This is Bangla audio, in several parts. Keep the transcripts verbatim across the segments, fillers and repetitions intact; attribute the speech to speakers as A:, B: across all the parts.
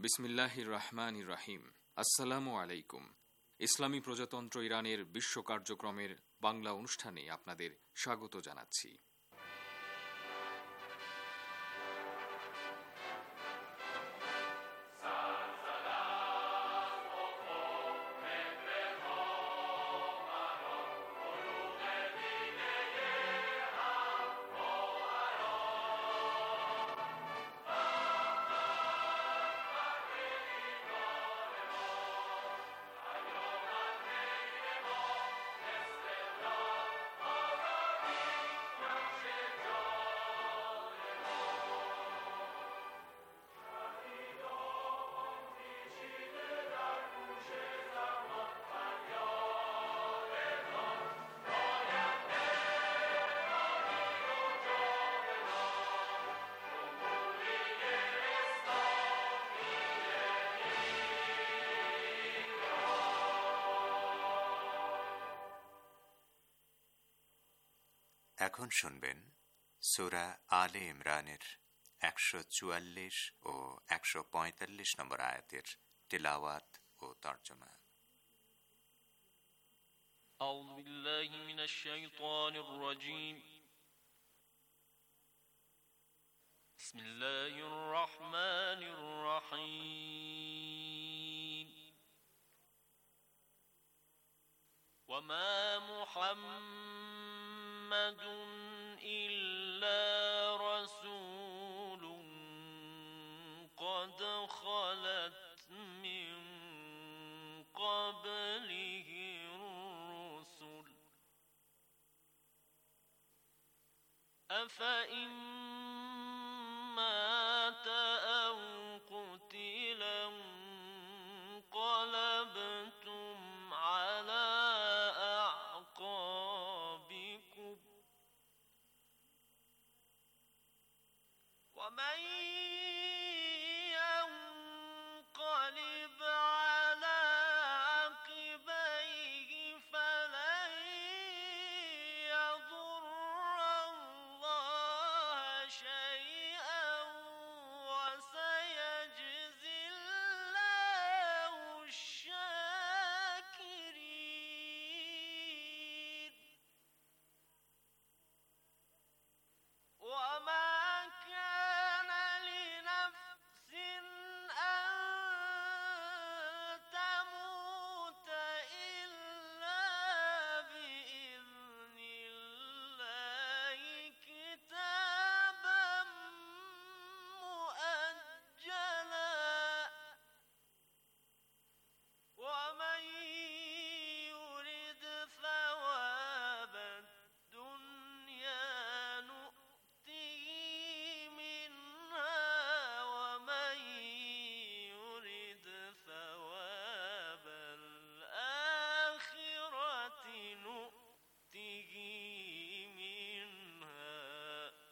A: বিসমিল্লাহির রহমানির রহিম। আসসালামু আলাইকুম। ইসলামী প্রজাতন্ত্র ইরানের বিশ্ব কার্যক্রমের বাংলা অনুষ্ঠানে আপনাদের স্বাগত জানাচ্ছি।
B: এখন শুনবেন সূরা আলে ইমরানের একশো চুয়াল্লিশ ও একশো পঁয়তাল্লিশ নম্বর আয়াতের তিলাওয়াত ও তর্জমা।
C: আউযু বিল্লাহি মিনাশ শাইতানির রাজীম। বিসমিল্লাহির রহমানির রহিম। ওয়া মা মুহাম্মাদুন ইল্লা রাসূলুন قد خلت من قبله الرسل أفإن مات أو قتل انقلبتم على أعقابكم ومن ينقلب على عقبيه فلن يضر الله شيئا وسيجزي الله الشاكرين. وما كان لنفس أن تموت إلا بإذن الله كتابا مؤجلا. ومن يرد ثواب الدنيا نؤته منها ومن يرد ثواب الآخرة نؤته منها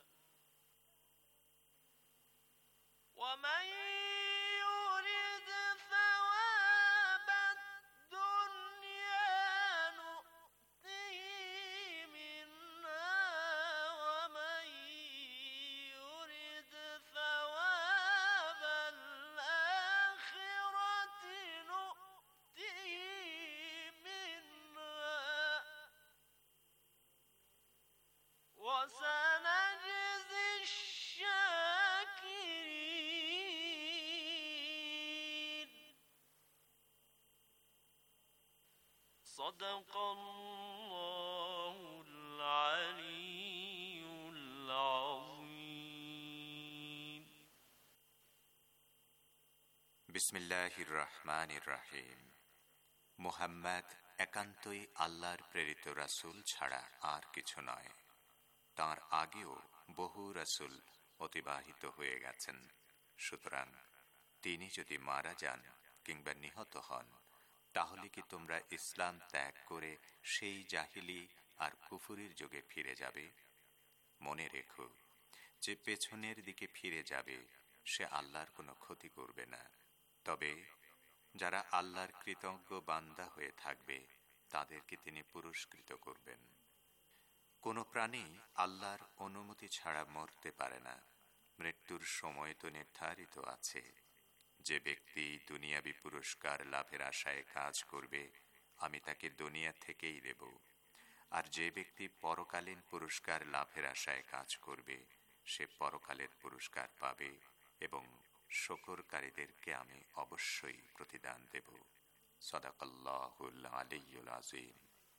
C: ومن يرد ثواب الدنيا نؤته منها ومن يرد ثواب الآخرة نؤته منها وسنجزي الشاكرين. صدق الله العلي العظيم.
B: বিসমিল্লাহির রহমানির রহিম। মুহাম্মদ একান্তই আল্লাহর প্রেরিত রাসূল ছাড়া আর কিছু নয়। তাঁর আগেও বহু রাসূল অতিবাহিত হয়ে গেছেন। সুতরাং তিনি যদি মারা যান কিংবা নিহত হন, তাহলে কি তোমরা ইসলাম ত্যাগ করে সেই জাহিলি আর কুফরির যুগে ফিরে যাবে? মনে রেখো, যে পেছনের দিকে ফিরে যাবে সে আল্লাহর কোনো ক্ষতি করবে না। তবে যারা আল্লাহর কৃতজ্ঞ বান্দা হয়ে থাকবে তাদেরকে তিনি পুরস্কৃত করবেন। কোনো প্রাণী আল্লাহর অনুমতি ছাড়া মরতে পারে না। মৃত্যুর সময় তো নির্ধারিত আছে। যে ব্যক্তি দুনিয়াবী পুরস্কার লাভের আশায় কাজ করবে, আমি তাকে দুনিয়া থেকেই দেব। আর যে ব্যক্তি পরকালীন পুরস্কার লাভের আশায় কাজ করবে, সে পরকালের পুরস্কার পাবে এবং শকরকারীদেরকে আমি অবশ্যই প্রতিদান দেব। সাদাকাল্লাহুল আলিয়্যুল আযীম।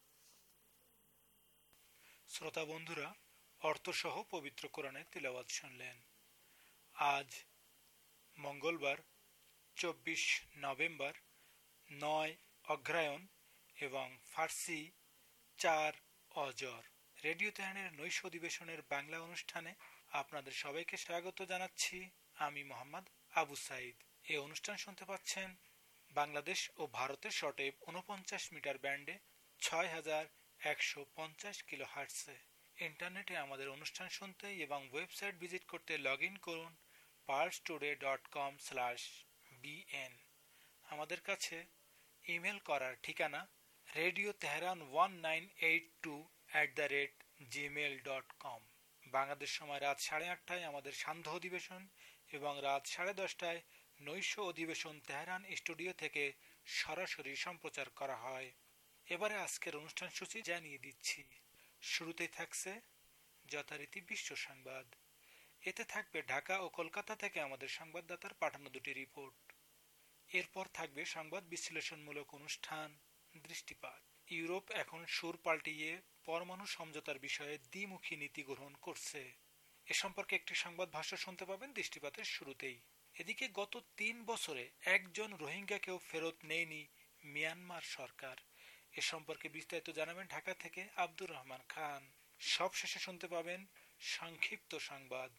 D: শ্রোতা বন্ধুরা, অর্থসহ পবিত্র কোরআনের তিলাওয়াত শুনলেন। আজ মঙ্গলবার চব্বিশ নভেম্বর, নয় অগ্রহায়ণ এবং ফার্সি চার অজর। রেডিও তেহরানের নৈশ অধিবেশনের বাংলা অনুষ্ঠানে আপনাদের সবাইকে স্বাগত জানাচ্ছি। আমি মোহাম্মদ আবু সাইদ। এই অনুষ্ঠান শুনতে পাচ্ছেন বাংলাদেশ ও ভারতের শর্টওয়েভ উনপঞ্চাশ মিটার ব্যান্ডে ছয় হাজার একশো পঞ্চাশ কিলো হার্টসে। ইন্টারনেটে আমাদের অনুষ্ঠান শুনতে এবং ওয়েবসাইট ভিজিট করতে লগ ইন করুন Pars today dot com slash BN. আমাদের কাছে ইমেল করার ঠিকানা radio Tehran one nine eight two at the rate Gmail dot com. Bangladesh সময় রাত সাড়ে আটটায় আমাদের সান্ধ্য অধিবেশন এবং রাত সাড়ে দশটায় নৈশ অধিবেশন তেহরান স্টুডিও থেকে সরাসরি সম্প্রচার করা হয়। এবারে আজকের অনুষ্ঠান সূচি জানিয়ে দিচ্ছি। শুরুতেই থাকছে যথারীতি বিশ্ব সংবাদ। এতে থাকবে ঢাকা ও কলকাতা থেকে আমাদের সংবাদদাতার পাঠানো দুটি রিপোর্ট। এরপর থাকবে সংবাদ বিশ্লেষণমূলক অনুষ্ঠান দৃষ্টিপাত। ইউরোপ এখন সুর পাল্টিয়ে পরমাণু সমঝোতার বিষয়ে দ্বিমুখী নীতি গ্রহণ করছে। এ সম্পর্কে একটি সংবাদ ভাষ্য শুনতে পাবেন দৃষ্টিপাতের শুরুতেই। এদিকে গত তিন বছরে একজন রোহিঙ্গাকেও ফেরত নেয়নি মিয়ানমার সরকার। এ সম্পর্কে বিস্তারিত জানাবেন ঢাকা থেকে আব্দুর রহমান খান। সব শেষে শুনতে পাবেন সংক্ষিপ্ত সংবাদ।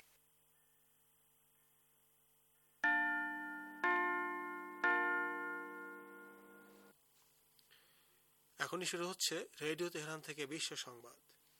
E: এখনই শুরু হচ্ছে রেডিও তেহরান থেকে বিশ্ব সংবাদ।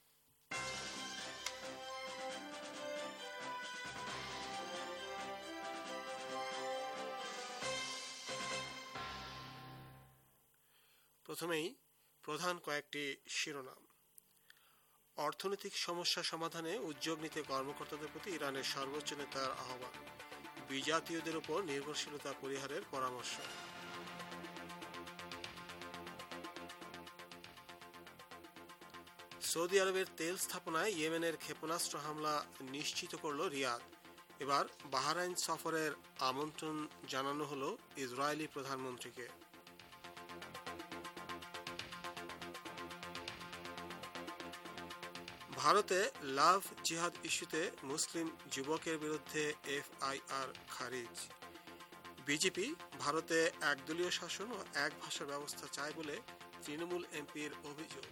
E: প্রথমেই প্রধান কয়েকটি শিরোনাম। অর্থনৈতিক সমস্যা সমাধানে উদ্যোগ নিতে কর্মকর্তাদের প্রতি ইরানের সর্বোচ্চ নেতার আহ্বান। বিজাতীয়দের উপর নির্ভরশীলতা পরিহারের পরামর্শ। সৌদি আরবের তেল স্থাপনায় ইয়েমেনের ক্ষেপণাস্ত্র হামলা নিশ্চিত করল রিয়াদ। এবার বাহরাইন সফরের আমন্ত্রণ জানানো হলো ইসরায়েলি প্রধানমন্ত্রীকে। ভারতে লাভ জিহাদ ইস্যুতে মুসলিম যুবকের বিরুদ্ধে এফআইআর খারিজ। বিজেপি ভারতে একদলীয় শাসন ও এক ভাষা ব্যবস্থা চায় বলে তৃণমূল এমপির অভিযোগ।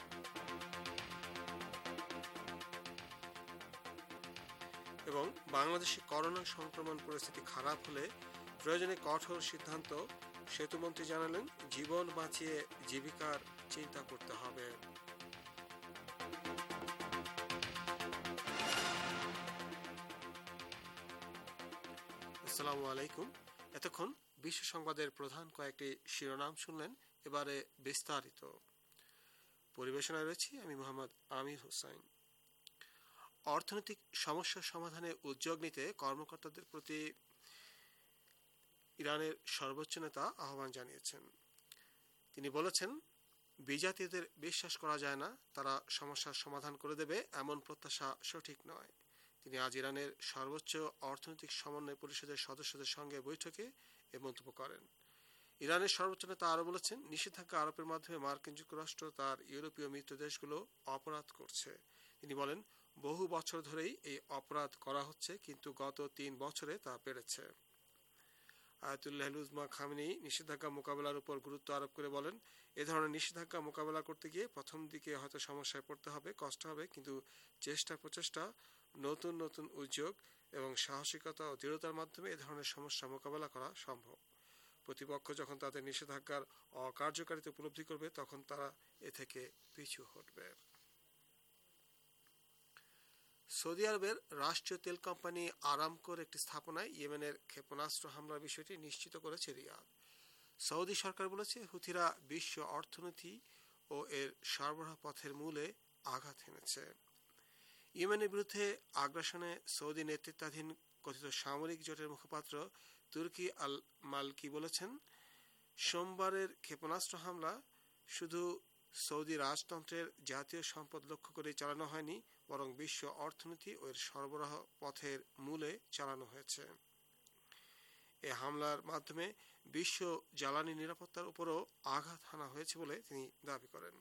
E: এবং বাংলাদেশে করোনা সংক্রমণ পরিস্থিতি খারাপ হলে প্রয়োজনে কঠোর সিদ্ধান্ত। সেতুমন্ত্রী জানালেন, জীবন বাঁচিয়ে জীবিকার চিন্তা করতে হবে। আসসালামু আলাইকুম। এতক্ষণ বিশ্ব সংবাদের প্রধান কয়েকটি শিরোনাম শুনলেন। এবারে বিস্তারিত। পরিবেশনায় রয়েছি আমি মোহাম্মদ আমির হোসাইন। অর্থনৈতিক সমস্যার সমাধানে উদ্যোগ নিতে কর্মকর্তাদের প্রতি ইরানের সর্বোচ্চ নেতা আহ্বান জানিয়েছেন। তিনি বলেছেন, বিজাতীয়দের বিশ্বাস করা যায় না, তারা সমস্যার সমাধান করে দেবে এমন প্রত্যাশা সঠিক নয়। তিনি আজ ইরানের সর্বোচ্চ অর্থনৈতিক সমন্বয় পরিষদের সদস্যদের সঙ্গে বৈঠকে এ মন্তব্য করেন। ইরানের সর্বোচ্চ নেতা আরও বলেছেন, নিষেধাজ্ঞা আরোপের মাধ্যমে মার্কিন যুক্তরাষ্ট্র তার ইউরোপীয় মিত্র দেশগুলো অপরাধ করছে। তিনি বলেন, বহু বছর ধরেই এই অপরাধ করা হচ্ছে, কিন্তু গত তিন বছরে তা বেড়েছে। আয়াতুল্লাহ উজমা খামেনি নিষেধাজ্ঞা মোকাবেলার উপর গুরুত্ব আরোপ করে বলেন, এ ধরনের নিষেধাজ্ঞা মোকাবেলা করতে গিয়ে প্রথম দিকে হয়তো সমস্যায় পড়তে হবে, কষ্ট হবে, কিন্তু চেষ্টা প্রচেষ্টা, নতুন নতুন উদ্যোগ এবং সাহসিকতা ও দৃঢ়তার মাধ্যমে এ ধরনের সমস্যা মোকাবেলা করা সম্ভব। প্রতিপক্ষ যখন তাদের নিষেধাজ্ঞার অকার্যকারিতা উপলব্ধি করবে, তখন তারা এ থেকে পিছু হটবে। সৌদি আরবের রাষ্ট্রীয় তেল কোম্পানি আরামকোর একটি স্থাপনায় ইয়েমেনের ক্ষেপণাস্ত্র হামলার বিষয়টি নিশ্চিত করেছে রিয়াদ। সৌদি সরকার বলেছে, হুথিরা বিশ্ব অর্থনীতি ও এর সরবরাহ পথের মূলে আঘাত হেনেছে। ইয়েমেনের বিরুদ্ধে আগ্রাসনে সৌদি নেতৃত্বাধীন কথিত সামরিক জোটের মুখপাত্র তুর্কি আল মালকি বলেছেন, সোমবারের ক্ষেপণাস্ত্র হামলা শুধু সৌদি রাজতন্ত্রের জাতীয় সম্পদ লক্ষ্য করে চালানো হয়নি, বরং বিশ্ব অর্থনীতি ও এর সরবরাহ পথের মূলে চালানো হয়েছে। এ হামলার মাধ্যমে বিশ্ব জ্বালানি নিরাপত্তার উপরও আঘাত হানা হয়েছে বলে তিনি দাবি করেন।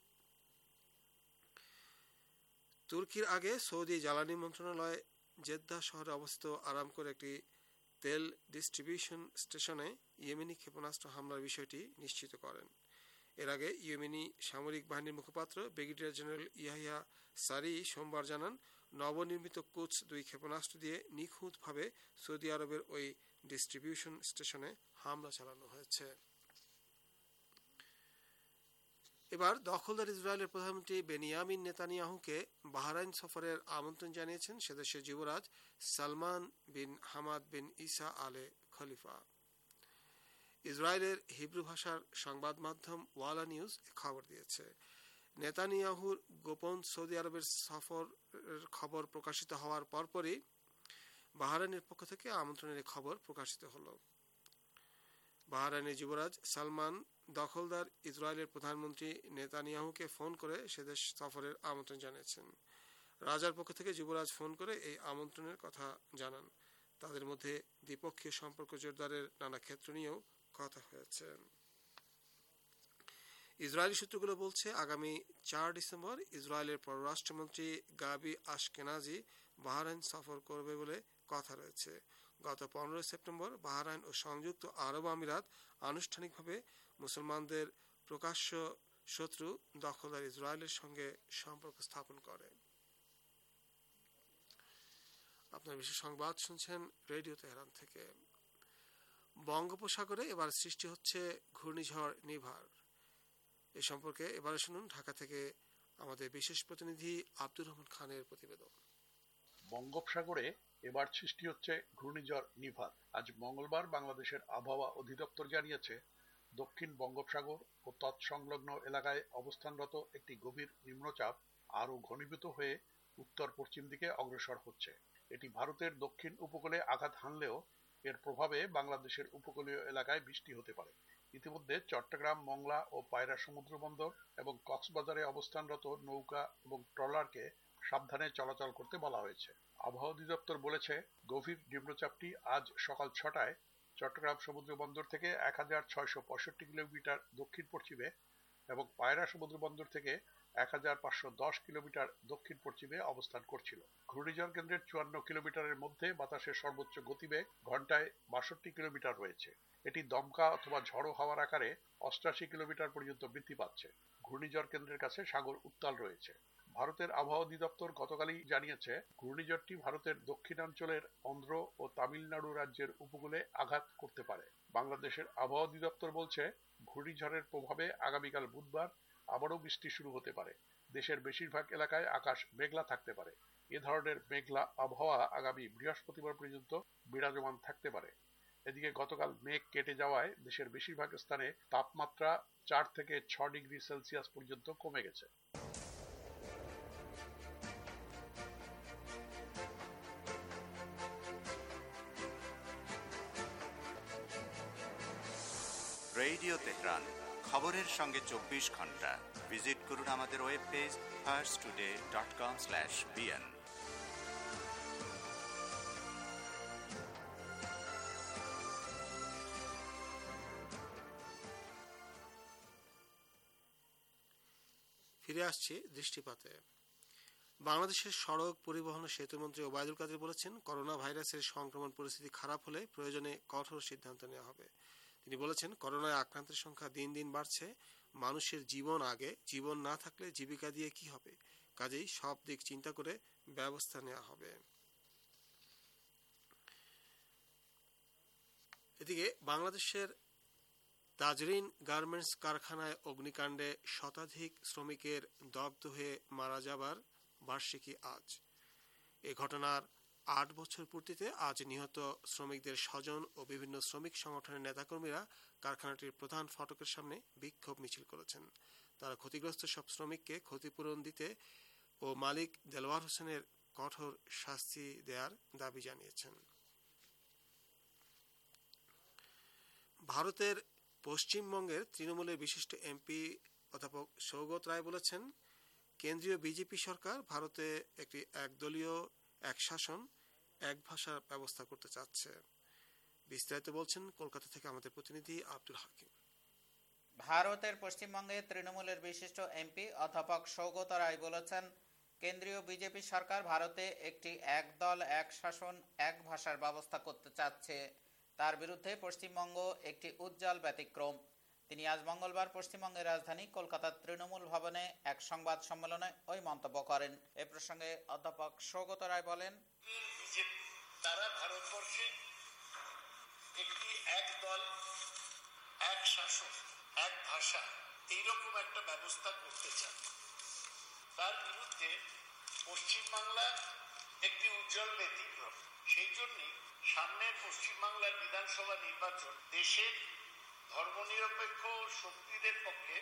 E: তুর্কির আগে সৌদি জ্বালানি মন্ত্রণালয় জেদ্দা শহরে অবস্থিত আরামকোর একটি তেল ডিস্ট্রিবিউশন স্টেশনে ইয়েমেনি ক্ষেপণাস্ত্র হামলার বিষয়টি নিশ্চিত করেন। এর আগে ইয়েমেনি সামরিক বাহিনীর মুখপাত্র ব্রিগেডিয়ার জেনারেল ইয়াহিয়া সারি সোমবার জানান, নবনির্মিত কুচ দুই ক্ষেপণাস্ত্র দিয়ে নিখুঁতভাবে সৌদি আরবের ওই ডিস্ট্রিবিউশন স্টেশনে হামলা চালানো হয়েছে। এবার দখলদার ইসরায়েলের প্রধানমন্ত্রী বেনিয়ামিন নেতানিয়াহুকে বাহরাইন সফরের আমন্ত্রণ জানিয়েছেন সেদেশের যুবরাজ সালমান বিন হামাদ বিন ইসা আলে খলিফা। ইসরায়েলের হিব্রু ভাষার সংবাদ মাধ্যম ওয়ালা নিউজ খবর দিয়েছে, নেতানিয়াহুর গোপন সৌদি আরবের সফরের খবর প্রকাশিত হওয়ার পরপরই বাহরাইনের পক্ষ থেকে আমন্ত্রণের খবর প্রকাশিত হলো। বাহরাইনের যুবরাজ সালমান দখলদার ইসরায়েলের প্রধানমন্ত্রী নেতানিয়াহুকে ফোন করে সেদেশ সফরের আমন্ত্রণ জানিয়েছেন। রাজার পক্ষ থেকে যুবরাজ ফোন করে এই আমন্ত্রণের কথা জানান। তাদের মধ্যে দ্বিপক্ষীয় সম্পর্ক জোরদারের নানা ক্ষেত্র নিয়েও কথা হয়েছে। ইসরায়েলি সূত্রগুলো বলছে, আগামী চার ডিসেম্বর ইসরায়েলের পররাষ্ট্রমন্ত্রী গাবি আশকেনাজি বাহরাইন সফর করবে বলে কথা রয়েছে। গত পনেরোই সেপ্টেম্বর বাহরাইন ও সংযুক্ত আরব আমিরাত আনুষ্ঠানিকভাবে মুসলমানদের প্রকাশ্য শত্রু দখলদার ইসরায়েলের সঙ্গে সম্পর্ক স্থাপন করে। আপনার বিশেষ সংবাদ শুনছেন রেডিও তেহরান থেকে। বঙ্গোপসাগরে এবার সৃষ্টি হচ্ছে ঘূর্ণিঝড় নিভার। এ সম্পর্কে এবারে শুনুন ঢাকা থেকে আমাদের বিশেষ প্রতিনিধি আব্দুর রহমান খানের প্রতিবেদন।
F: বঙ্গোপসাগরে এবার সৃষ্টি হচ্ছে ঘূর্ণিঝড় নিভার। আজ মঙ্গলবার বাংলাদেশের আবহাওয়া অধিদপ্তর জানিয়েছে, দক্ষিণ বঙ্গোপসাগর ও তৎসংলগ্ন এলাকায় অবস্থানরত একটি গভীর নিম্নচাপ আরও ঘনীভূত হয়ে উত্তর পশ্চিম দিকে অগ্রসর হচ্ছে। এটি ভারতের দক্ষিণ উপকূলে আঘাত হানলেও এর প্রভাবে বাংলাদেশের উপকূলীয় এলাকায় বৃষ্টি হতে পারে। ইতিমধ্যে চট্টগ্রাম, মংলা ও পায়রা সমুদ্র বন্দর এবং কক্সবাজারে অবস্থানরত নৌকা এবং ট্রলারকে সাবধানে চলাচল করতে বলা হয়েছে। আবহাওয়া অধিদপ্তর বলেছে, গভীর নিম্নচাপটি আজ সকাল ছটায় চট্টগ্রাম সমুদ্র বন্দর থেকে এক হাজার ছয়শো পঁয়ষট্টি কিলোমিটার দক্ষিণ পশ্চিমে এবং পায়রা সমুদ্র বন্দর থেকে এক হাজার পাঁচশো দশ কিলোমিটার দক্ষিণ পশ্চিমে অবস্থান করছিল। ঘূর্ণিঝড় কেন্দ্রের চুয়ান্ন কিলোমিটারের মধ্যে বাতাসের সর্বোচ্চ গতিবেগ ঘন্টায় বাষট্টি কিলোমিটার রয়েছে। এটি দমকা অথবা ঝড়ো হাওয়ার আকারে অষ্টাশি কিলোমিটার পর্যন্ত বৃদ্ধি পাচ্ছে। ঘূর্ণিঝড় কেন্দ্রের কাছে সাগর উত্তাল রয়েছে। ভারতের আবহাওয়া অধিদপ্তর গতকালই জানিয়েছে, ঘূর্ণিঝড়টি ভারতের দক্ষিণাঞ্চলের অন্ধ্র ও তামিলনাড়ু রাজ্যের উপকূলে আঘাত করতে পারে। বাংলাদেশের আবহাওয়া অধিদপ্তর বলছে, ঘূর্ণিঝড়ের প্রভাবে আগামীকাল বুধবার আবারও বৃষ্টি শুরু হতে পারে। দেশের বেশিরভাগ এলাকায় আকাশ মেঘলা থাকতে পারে। এ ধরনের মেঘলা আবহাওয়া আগামী বৃহস্পতিবার পর্যন্ত বিরাজমান থাকতে পারে। এদিকে গতকাল মেঘ কেটে যাওয়ায় দেশের বেশিরভাগ স্থানে তাপমাত্রা চার থেকে ছয় ডিগ্রি সেলসিয়াস পর্যন্ত কমে গেছে।
B: রেডিও তেহরান, খবরের সঙ্গে চব্বিশ ঘন্টা। ভিজিট করুন আমাদের web page Pars today dot com slash BN.
E: ফিরে আসছি দৃষ্টিপাতে। বাংলাদেশের সড়ক পরিবহন ও সেতুমন্ত্রী ওবায়দুল কাদের বলেছেন, করোনা ভাইরাসের সংক্রমণ পরিস্থিতি খারাপ হলে প্রয়োজনে কঠোর সিদ্ধান্ত নেওয়া হবে। তিনি বলেছেন, করোনায় আক্রান্তের সংখ্যা দিন দিন বাড়ছে। মানুষের জীবন আগে, জীবন না থাকলে জীবিকা দিয়ে কি হবে? কাজেই সব দিক চিন্তা করে ব্যবস্থা নেওয়া হবে। এদিকে বাংলাদেশের তাজরিন গার্মেন্টস কারখানায় অগ্নিকাণ্ডে শতাধিক শ্রমিকের দগ্ধ হয়ে মারা যাবার বার্ষিকী আজ। এ ঘটনার আট বছর পূর্তিতে আজ নিহত শ্রমিকদের স্বজন ও বিভিন্ন শ্রমিক সংগঠনের নেতাকর্মীরা কারখানাটির প্রধান ফটকের সামনে বিক্ষোভ মিছিল করেছেন। তারা ক্ষতিগ্রস্ত সব শ্রমিককে ক্ষতিপূরণ দিতে ও মালিক দেলোয়ার হোসেনের কঠোর শাস্তি দেওয়ার দাবি জানিয়েছেন। ভারতের পশ্চিমবঙ্গের তৃণমূলের বিশিষ্ট এমপি অধ্যাপক সৌগত রায় বলেছেন, কেন্দ্রীয় বিজেপি সরকার ভারতে একটি একদলীয় এক শাসন এক ভাষার ব্যবস্থা করতে চাচ্ছে। বিস্তারিত বলছেন কলকাতা থেকে আমাদের প্রতিনিধি আব্দুল হাকিম।
G: ভারতের পশ্চিমবঙ্গে তৃণমূলের বিশিষ্ট এমপি অধ্যাপক সৌগত রায় বলেছেন, কেন্দ্রীয় বিজেপি সরকার ভারতে একটি এক দল এক শাসন এক ভাষার ব্যবস্থা করতে চাচ্ছে। তার বিরুদ্ধে পশ্চিমবঙ্গ একটি উজ্জ্বল ব্যতিক্রম। তিনি আজ মঙ্গলবার পশ্চিমবঙ্গের রাজধানী কলকাতার তৃণমূল ভবনে এক সংবাদ সম্মেলনে ওই মন্তব্য করেন। এ প্রসঙ্গে অধ্যাপক সৌগত রায় বলেন,
H: তারা ভারতবর্ষে একটি এক দল এক শাসন এক ভাষা এইরকম একটা ব্যবস্থা করতে চান। তার বিরুদ্ধে পশ্চিমবাংলা একটি উজ্জ্বল ব্যতিক্রম। সেই জন্যই সামনের পশ্চিমবাংলার বিধানসভা নির্বাচন দেশের ধর্মনিরপেক্ষ শক্তিদের পক্ষে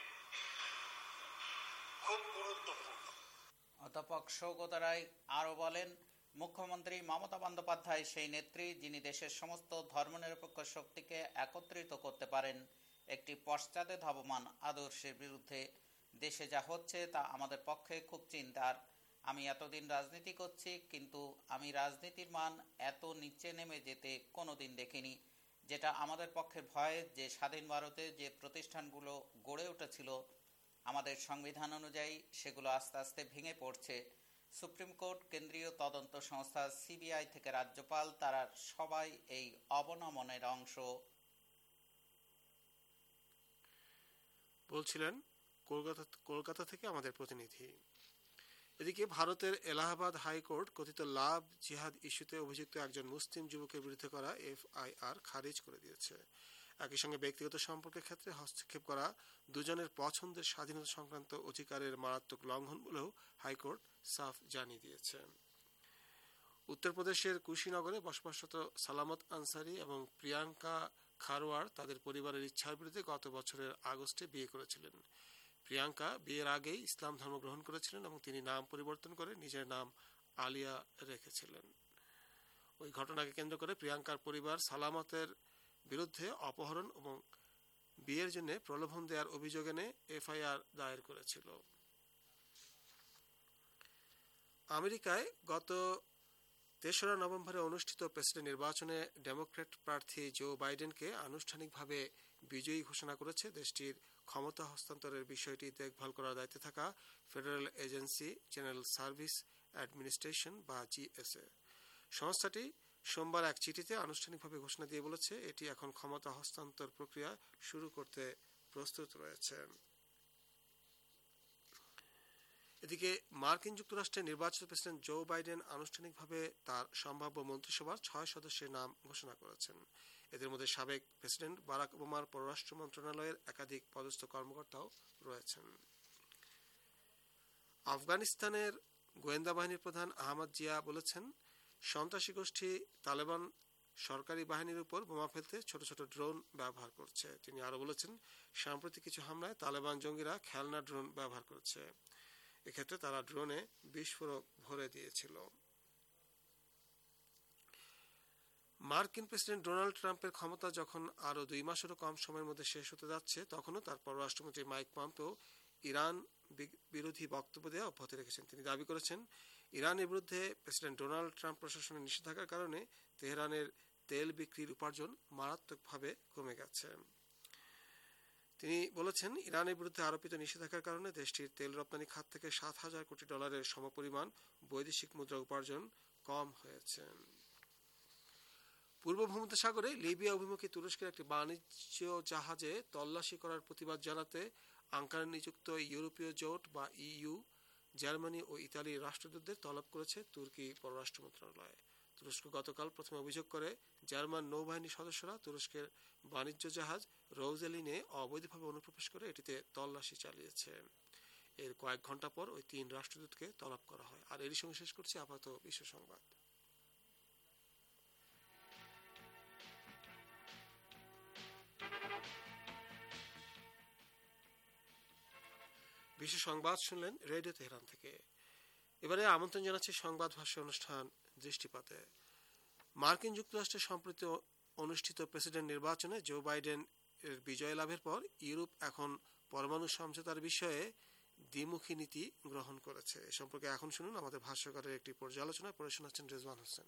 H: খুব গুরুত্বপূর্ণ।
G: অধ্যাপক সৌগত রায় আরও বলেন, মুখ্যমন্ত্রী মমতা বন্দ্যোপাধ্যায় সেই নেত্রী যিনি দেশের সমস্ত ধর্মনিরপেক্ষ শক্তিকে একত্রিত করতে পারেন। একটি পশ্চাতে ধাবমান আদর্শের বিরুদ্ধে দেশে যা হচ্ছে তা আমাদের পক্ষে খুব চিন্তার। আমি এতদিন রাজনীতি করছি, কিন্তু আমি রাজনীতির মান এত নিচে নেমে যেতে কোনোদিন দেখিনি। যেটা আমাদের পক্ষে ভয়ের, যে স্বাধীন ভারতে যে প্রতিষ্ঠানগুলো গড়ে উঠেছিল আমাদের সংবিধান অনুযায়ী, সেগুলো আস্তে আস্তে ভেঙে পড়ছে। সুপ্রিম কোর্ট, কেন্দ্রীয় তদন্ত সংস্থা সিবিআই থেকে রাজ্যপাল, তারা সবাই এই অবনমনের অংশ।
E: বলছিলেন কলকাতা কলকাতা থেকে আমাদের প্রতিনিধি। এদিকে ভারতের এলাহাবাদ হাইকোর্ট কথিত লাভ জিহাদ ইস্যুতে অভিযুক্ত একজন মুসলিম যুবকের বিরুদ্ধে করা এফআইআর খারিজ করে দিয়েছে। একই সঙ্গে ব্যক্তিগত সম্পর্কের ক্ষেত্রে হস্তক্ষেপ করা দুজনের পছন্দের স্বাধীনতা সংক্রান্ত অধিকারের মারাত্মক লঙ্ঘন বলেও হাইকোর্ট সাফ জানিয়ে দিয়েছে। উত্তরপ্রদেশের কুশিনগরে বসবাসরত সালামত আনসারি এবং প্রিয়াঙ্কা খারওয়ার তাদের পরিবারের ইচ্ছার বিরুদ্ধে গত বছরের আগস্টে বিয়ে করেছিলেন। প্রিয়াঙ্কা বিয়ের আগেই ইসলাম ধর্ম গ্রহণ করেছিলেন এবং তিনি নাম পরিবর্তন করে নিজের নাম আলিয়া রেখেছিলেন। ওই ঘটনাকে কেন্দ্র করে প্রিয়াঙ্কার পরিবার সালামতের বিরুদ্ধে অপহরণ এবং বিয়ের জন্য প্রলোভন দেওয়ার অভিযোগ এনে এফআইআর দায়ের করেছিল। আমেরিকায় গত তেসরা নভেম্বরে অনুষ্ঠিত প্রেসিডেন্ট নির্বাচনে ডেমোক্র্যাট প্রার্থী জো বাইডেনকে আনুষ্ঠানিকভাবে বিজয়ী ঘোষণা করেছে দেশটির ক্ষমতা হস্তান্তরের বিষয়টি দেখভাল করার দায়িত্বে থাকা federal agency general service administration বা জিএসএ। সংস্থাটি সোমবার এক চিঠিতে আনুষ্ঠানিকভাবে ঘোষণা দিয়ে বলেছে, এটি এখন ক্ষমতা হস্তান্তর প্রক্রিয়া শুরু করতে প্রস্তুত রয়েছে। এদিকে মার্কিন যুক্তরাষ্ট্রের নির্বাচিত প্রেসিডেন্ট জো বাইডেন আনুষ্ঠানিকভাবে তার সম্ভাব্য মন্ত্রিসভার ছয় সদস্যের নাম ঘোষণা করেছেন। এদের মধ্যে সাবেক প্রেসিডেন্ট বারাক ওবামার পররাষ্ট্র মন্ত্রণালয়ের একাধিক পদস্থ কর্মকর্তাও রয়েছেন। আফগানিস্তানের গোয়েন্দা বাহিনীর প্রধান আহমদ জিয়া বলেছেন, সন্ত্রাসী গোষ্ঠী তালেবান সরকারি বাহিনীর উপর বোমা ফেলতে ছোট ছোট ড্রোন ব্যবহার করছে। তিনি আরো বলেছেন, সাম্প্রতিক কিছু হামলায় তালেবান জঙ্গিরা খেলনা ড্রোন ব্যবহার করেছে। এক্ষেত্রে তারা ড্রোনে বিস্ফোরক ভরে দিয়েছিল। মার্কিন প্রেসিডেন্ট ডোনাল্ড ট্রাম্পের ক্ষমতা যখন আরো দুই মাসেরও কম সময়ের মধ্যে শেষ হতে যাচ্ছে, তখনও তার পররাষ্ট্রমন্ত্রী মাইক পম্পেও ইরান বিরোধী বক্তব্য দেওয়া অব্যাহত রেখেছেন। তিনি দাবি করেছেন, ইরানের বিরুদ্ধে প্রেসিডেন্ট ডোনাল্ড ট্রাম্প প্রশাসনের নিষেধাজ্ঞার কারণে তেহরানের তেল বিক্রির উপার্জন মারাত্মকভাবে কমে গেছে। তিনি বলেছেন, ইরানের বিরুদ্ধে আরোপিত নিষেধাজ্ঞার কারণে দেশটির তেল রপ্তানি খাত থেকে সাত হাজার কোটি ডলারের সমপরিমাণ বৈদেশিক মুদ্রা উপার্জন কম হয়েছে। পূর্ব ভূমধ্যসাগরে লিবিয়া অভিমুখী তুরস্কের একটি বাণিজ্য জাহাজে তল্লাশি করার প্রতিবাদ জানাতে আঙ্কারায় নিযুক্ত ইউরোপীয় জোট বা ইইউ, জার্মানি ও ইতালির রাষ্ট্রদূতদের তলব করেছে তুর্কি পররাষ্ট্র মন্ত্রণালয়। তুরস্ক গতকাল প্রথমে অভিযোগ করে জার্মান নৌবাহিনীর সদস্যরা তুরস্কের বাণিজ্য জাহাজ রৌজেলিনে অবৈধভাবে অনুপ্রবেশ করে এটিতে তল্লাশি চালিয়েছে। এর কয়েক ঘন্টা পর ওই তিন রাষ্ট্রদূতকে তলব করা হয়। আর এরই সঙ্গে শেষ করছি আপাতত বিশ্ব সংবাদ। বিশ্ব সংবাদ শুনলেন রেডিও তেহরান থেকে। এবারে আমন্ত্রণ জানাচ্ছি সংবাদ ভাষ্য অনুষ্ঠান দৃষ্টিপাতে। মার্কিন যুক্তরাষ্ট্রে সম্প্রতি অনুষ্ঠিত প্রেসিডেন্ট নির্বাচনে জো বাইডেন এর বিজয় লাভের পর ইউরোপ এখন পরমাণু সমঝোতার বিষয়ে দ্বিমুখী নীতি গ্রহণ করেছে। এ সম্পর্কে এখন শুনুন আমাদের ভাষ্যকারের একটি পর্যালোচনা। পড়ে শোনাচ্ছেন রেজওয়ান হোসেন।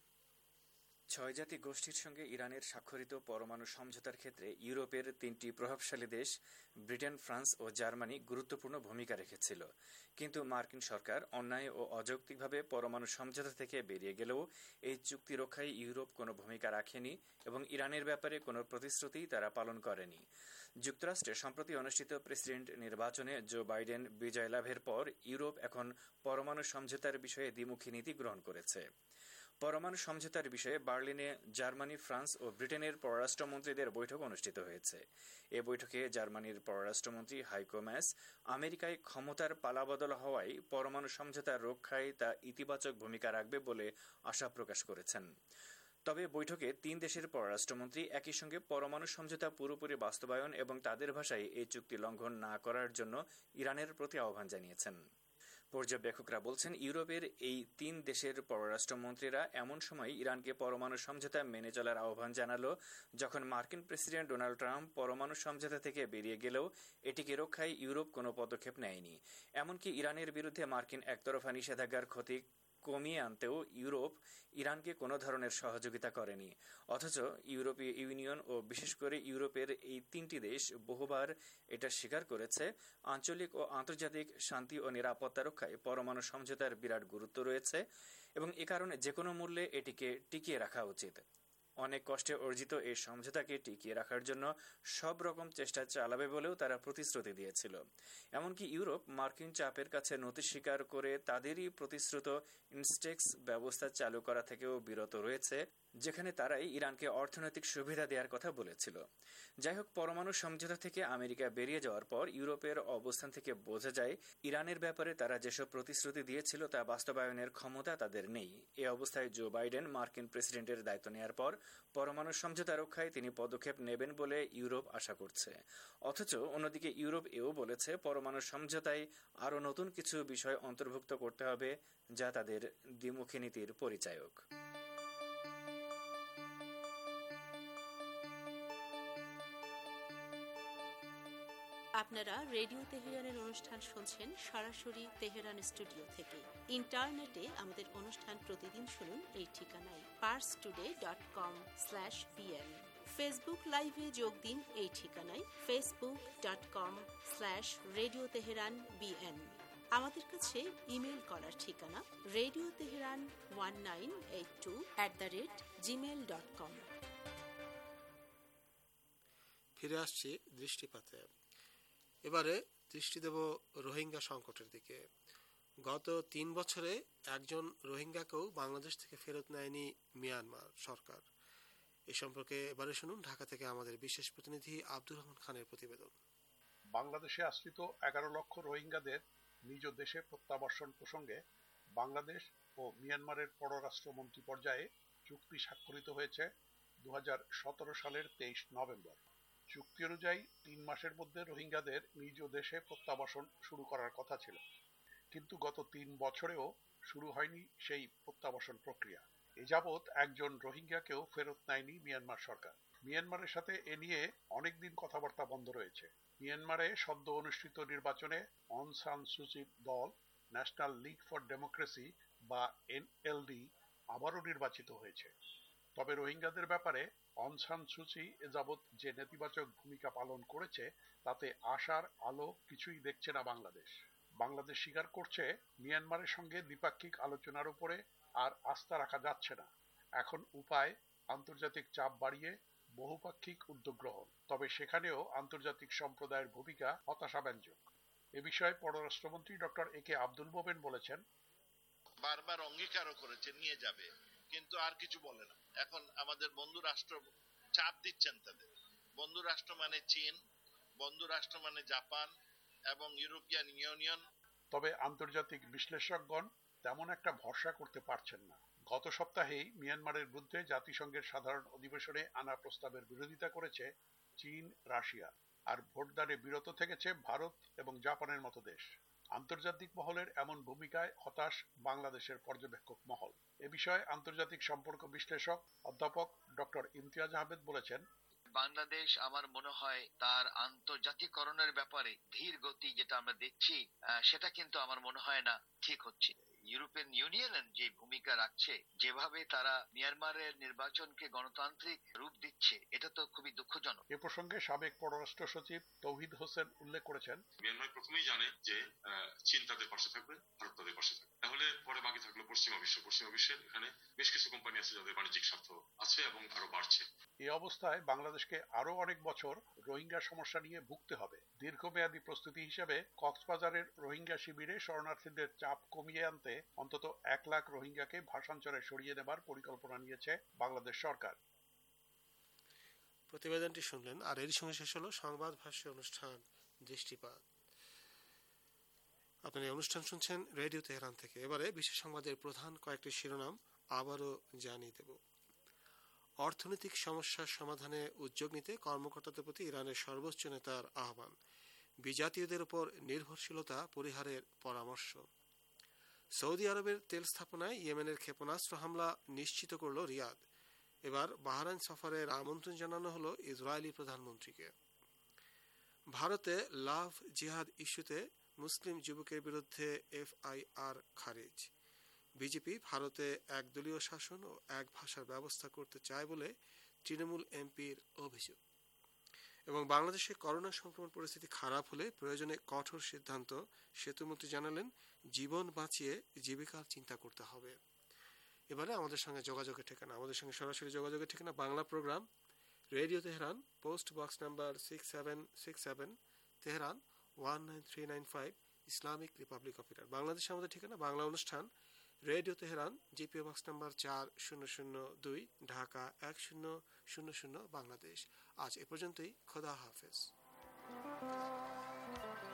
I: ছয় জাতি গোষ্ঠীর সঙ্গে ইরানের স্বাক্ষরিত পরমাণু সমঝোতার ক্ষেত্রে ইউরোপের তিনটি প্রভাবশালী দেশ ব্রিটেন, ফ্রান্স ও জার্মানি গুরুত্বপূর্ণ ভূমিকা রেখেছিল। কিন্তু মার্কিন সরকার অন্যায় ও অযৌক্তিকভাবে পরমাণু সমঝোতা থেকে বেরিয়ে গেলেও এই চুক্তি রক্ষায় ইউরোপ কোনো ভূমিকা রাখেনি এবং ইরানের ব্যাপারে কোনো প্রতিশ্রুতি তারা পালন করেনি। যুক্তরাষ্ট্রে সম্প্রতি অনুষ্ঠিত প্রেসিডেন্ট নির্বাচনে জো বাইডেন বিজয় লাভের পর ইউরোপ এখন পরমাণু সমঝোতার বিষয়ে দ্বিমুখী নীতি গ্রহণ করেছে। পরমাণু সমঝোতার বিষয়ে বার্লিনে জার্মানি, ফ্রান্স ও ব্রিটেনের পররাষ্ট্রমন্ত্রীদের বৈঠক অনুষ্ঠিত হয়েছে। এ বৈঠকে জার্মানির পররাষ্ট্রমন্ত্রী হাইকো ম্যাস আমেরিকায় ক্ষমতার পালাবদল হওয়ায় পরমাণু সমঝোতা রক্ষায় তা ইতিবাচক ভূমিকা রাখবে বলে আশা প্রকাশ করেছেন। তবে বৈঠকে তিন দেশের পররাষ্ট্রমন্ত্রী একই সঙ্গে পরমাণু সমঝোতা পুরোপুরি বাস্তবায়ন এবং তাদের ভাষায় এই চুক্তি লঙ্ঘন না করার জন্য ইরানের প্রতি আহ্বান জানিয়েছেন। পর্যবেক্ষকরা বলছেন, ইউরোপের এই তিন দেশের পররাষ্ট্রমন্ত্রীরা এমন সময় ইরানকে পরমাণু সমঝোতা মেনে চলার আহ্বান জানালো যখন মার্কিন প্রেসিডেন্ট ডোনাল্ড ট্রাম্প পরমাণু সমঝোতা থেকে বেরিয়ে গেলেও এটিকে রক্ষায় ইউরোপ কোনো পদক্ষেপ নেয়নি। এমনকি ইরানের বিরুদ্ধে মার্কিন একতরফা নিষেধাজ্ঞার ক্ষতি কমিয়ে আনতেও ইউরোপ ইরানকে কোনো ধরনের সহযোগিতা করেনি। অথচ ইউরোপীয় ইউনিয়ন ও বিশেষ করে ইউরোপের এই তিনটি দেশ বহুবার এটা স্বীকার করেছে, আঞ্চলিক ও আন্তর্জাতিক শান্তি ও নিরাপত্তা রক্ষায় পরমাণু সমঝোতার বিরাট গুরুত্ব রয়েছে এবং এ কারণে যে কোনো মূল্যে এটিকে টিকিয়ে রাখা উচিত। অনেক কষ্টে অর্জিত এই সমঝোতাকে টিকিয়ে রাখার জন্য সব রকম চেষ্টা চালাবে বলেও তারা প্রতিশ্রুতি দিয়েছিল। এমনকি ইউরোপ মার্কিন চাপের কাছে নতি স্বীকার করে তাদেরই প্রতিশ্রুত ইনস্টেক্স ব্যবস্থা চালু করা থেকেও বিরত রয়েছে, যেখানে তারাই ইরানকে অর্থনৈতিক সুবিধা দেওয়ার কথা বলেছিল। যাই হোক, পরমাণু সমঝোতা থেকে আমেরিকা বেরিয়ে যাওয়ার পর ইউরোপের অবস্থান থেকে বোঝা যায় ইরানের ব্যাপারে তারা যেসব প্রতিশ্রুতি দিয়েছিল তা বাস্তবায়নের ক্ষমতা তাদের নেই। এ অবস্থায় জো বাইডেন মার্কিন প্রেসিডেন্টের দায়িত্ব নেওয়ার পর পরমাণু সমঝোতা রক্ষায় তিনি পদক্ষেপ নেবেন বলে ইউরোপ আশা করছে। অথচ অন্যদিকে ইউরোপ এও বলেছে পরমাণু সমঝোতায় আরও নতুন কিছু বিষয় অন্তর্ভুক্ত করতে হবে যা তাদের দ্বিমুখী নীতির পরিচায়ক।
J: আপনারা রেডিও তেহরানের অনুষ্ঠান শুনছেন সরাসরি তেহরান স্টুডিও থেকে। ইন্টারনেটে আমাদের অনুষ্ঠান প্রতিদিন শুনুন এই ঠিকানায় Pars today dot com slash BN. Facebook লাইভে যোগ দিন এই ঠিকানায় Facebook dot com slash radio Tehran BN. আমাদের কাছে ইমেল করার ঠিকানা radio Tehran one nine eight two at the rate Gmail dot com.
E: ফিরে আসছি দৃষ্টিপাতে। এবারে দৃষ্টি দেব রোহিঙ্গা সংকটের দিকে। গত তিন বছরে একজন রোহিঙ্গাকেও বাংলাদেশ থেকে ফেরত নেয়নি মিয়ানমার সরকার। এ সম্পর্কে এবারে শুনুন ঢাকা থেকে আমাদের বিশেষ প্রতিনিধি আব্দুর রহমান খানের প্রতিবেদন।
F: বাংলাদেশে আশ্রিত এগারো লক্ষ রোহিঙ্গাদের নিজ দেশে প্রত্যাবর্ষণ প্রসঙ্গে বাংলাদেশ ও মিয়ানমারের পররাষ্ট্রমন্ত্রী পর্যায়ে চুক্তি স্বাক্ষরিত হয়েছে দু হাজার সতেরো সালের তেইশ নভেম্বর। চুক্তি অনুযায়ী তিন মাসের মধ্যে রোহিঙ্গাদের নিজ দেশে প্রত্যাবাসন শুরু করার কথা ছিল, কিন্তু গত তিন বছরেও শুরু হয়নি সেই প্রত্যাবাসন প্রক্রিয়া। এ যাবৎ একজন রোহিঙ্গাকেও ফেরত নেয়নি মিয়ানমার সরকার। মিয়ানমারের সাথে এ নিয়ে অনেকদিন কথাবার্তা বন্ধ রয়েছে। মিয়ানমারে সদ্য অনুষ্ঠিত নির্বাচনে অং সান সুচির দল ন্যাশনাল লীগ ফর ডেমোক্রেসি বা এনএলডি আবারও নির্বাচিত হয়েছে। তবে রোহিঙ্গাদের ব্যাপারে অং সান সুচি এ যাবৎ যে নেতিবাচক ভূমিকা পালন করেছে তাতে আশার আলো কিছুই দেখছে না বাংলাদেশ। বাংলাদেশ স্বীকার করছে মিয়ানমারের সঙ্গে দ্বিপাক্ষিক আলোচনার উপরে আর আস্থা রাখা যাচ্ছে না। এখন উপায় আন্তর্জাতিক চাপ বাড়িয়ে বহুপাক্ষিক উদ্যোগ গ্রহণ। তবে সেখানেও আন্তর্জাতিক সম্প্রদায়ের ভূমিকা হতাশাব্যঞ্জক। এ বিষয়ে পররাষ্ট্রমন্ত্রী ডক্টর এ কে আব্দুল মোমেন বলেছেন,
H: বারবার অঙ্গীকারও করেছে নিয়ে যাবে, কিন্তু আর কিছু বলে না। এখন আমাদের বন্ধু রাষ্ট্র চাপ দিচ্ছেন তাদের। বন্ধু রাষ্ট্র মানে চীন, বন্ধু রাষ্ট্র মানে জাপান এবং ইউরোপিয়ান ইউনিয়ন।
F: তবে আন্তর্জাতিক বিশ্লেষকগণ তেমন একটা ভরসা করতে পারছেন না। গত সপ্তাহেই মিয়ানমারের বিরুদ্ধে জাতিসংঘের সাধারণ অধিবেশনে আনা প্রস্তাবের বিরোধিতা করেছে চীন, রাশিয়া, আর ভোটদানে বিরত থেকেছে ভারত এবং জাপানের মতো দেশ। আন্তর্জাতিক মহলের এমন ভূমিকায় হতাশ বাংলাদেশের পর্যবেক্ষক মহল। এ বিষয়ে আন্তর্জাতিক সম্পর্ক বিশ্লেষক অধ্যাপক ডক্টর ইমতিয়াজ আহমেদ বলেছেন,
K: বাংলাদেশ আমার মনে হয় তার আন্তর্জাতিকরণের ব্যাপারে ধীর গতি যেটা আমরা দেখছি আহ, সেটা কিন্তু আমার মনে হয় না ঠিক হচ্ছে। ইউরোপিয়ান ইউনিয়ন যে ভূমিকা রাখছে, যেভাবে তারা মিয়ানমারের নির্বাচনকে গণতান্ত্রিক রূপ দিচ্ছে, এটা তো খুবই দুঃখজনক।
F: এ প্রসঙ্গে সাবেক পররাষ্ট্র সচিব তৌহিদ হোসেন উল্লেখ করেছেন,
L: মিয়ানমার প্রথমেই জানে যে চীন তাদের পাশে থাকবে, ভারত তাদের পাশে থাকবে, তাহলে পরে বাকি থাকলো পশ্চিমা বিশ্ব। পশ্চিমা বিশ্বের এখানে বেশ কিছু কোম্পানি আছে যাদের বাণিজ্যিক স্বার্থ আছে এবং আরো বাড়ছে।
F: এই অবস্থায় বাংলাদেশকে আরো অনেক বছর রোহিঙ্গা সমস্যা নিয়ে ভুগতে হবে। দীর্ঘমেয়াদী প্রস্তুতি হিসেবে কক্সবাজারের রোহিঙ্গা শিবিরে শরণার্থীদের চাপ কমিয়ে আনতে অন্তত এক লাখ রোহিঙ্গাকে ভাষান্তরে সরিয়ে নেবার পরিকল্পনা নিয়েছে বাংলাদেশ সরকার।
E: প্রতিবেদনটি শুনলেন, আর এর সঙ্গে শেষ হলো সংবাদ ভাষ্য অনুষ্ঠান দৃষ্টিপাত। আপনারা এই অনুষ্ঠান শুনছেন রেডিও তেহরান থেকে। এবারে বিশেষ সংবাদের প্রধান কয়েকটি শিরোনাম আবারও জানিয়ে দেব। অর্থনৈতিক সমস্যার সমাধানে উদ্যোগ নিতে কর্মকর্তাদের প্রতি ইরানের সর্বোচ্চ নেতার আহ্বান। বিজাতীয়দের উপর নির্ভরশীলতা পরিহারের পরামর্শ। সৌদি আরবের তেল স্থাপনায় ইয়েমেনের ক্ষেপণাস্ত্র হামলা নিশ্চিত করল রিয়াদ। এবার বাহরাইন সফরের আমন্ত্রণ জানানো হলো ইসরায়েলি প্রধানমন্ত্রীকে। ভারতে লাভ জিহাদ ইস্যুতে মুসলিম যুবকের বিরুদ্ধে এফআইআর খারিজ। বিজেপি ভারতে একদলীয় শাসন ও এক ভাষার ব্যবস্থা করতে চায় বলে তৃণমূল এমপির অভিযোগ। এবং বাংলাদেশে করোনা সংক্রমণ পরিস্থিতি খারাপ হলে প্রয়োজনে কঠোর সিদ্ধান্ত, সেতুমন্ত্রী জানালেন জীবন বাঁচিয়ে জীবিকার চিন্তা করতে হবে। এবারে আমাদের সঙ্গে যোগাযোগের ঠিকানা, আমাদের সঙ্গে সরাসরি যোগাযোগের ঠিকানা Bangla programme, radio Tehran, post box number six seven six seven, Tehran one nine three nine five, Islamic Republic of Iran. বাংলাদেশে আমাদের ঠিকানা বাংলা অনুষ্ঠান, radio Tehran, GPO box number চার শূন্য শূন্য দুই, ঢাকা এক শূন্য শূন্য শূন্য, বাংলাদেশ। আজ এ পর্যন্তই, খোদা হাফেজ।